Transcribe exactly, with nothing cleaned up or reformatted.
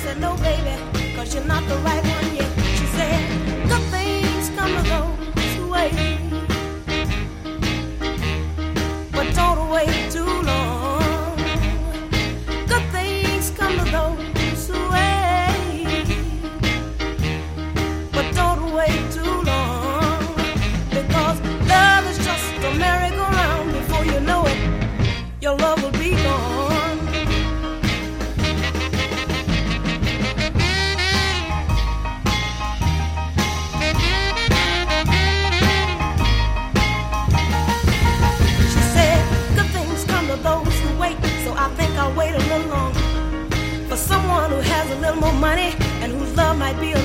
said, no, baby, cause you're not the right one yet. She said, good things come to those who wait, but don't wait too long. Good things come to those who wait, but don't wait too long. Because love is just a merry-go-round. Before you know it, your love will be gone. I'll wait a little longer for someone who has a little more money and whose love might be a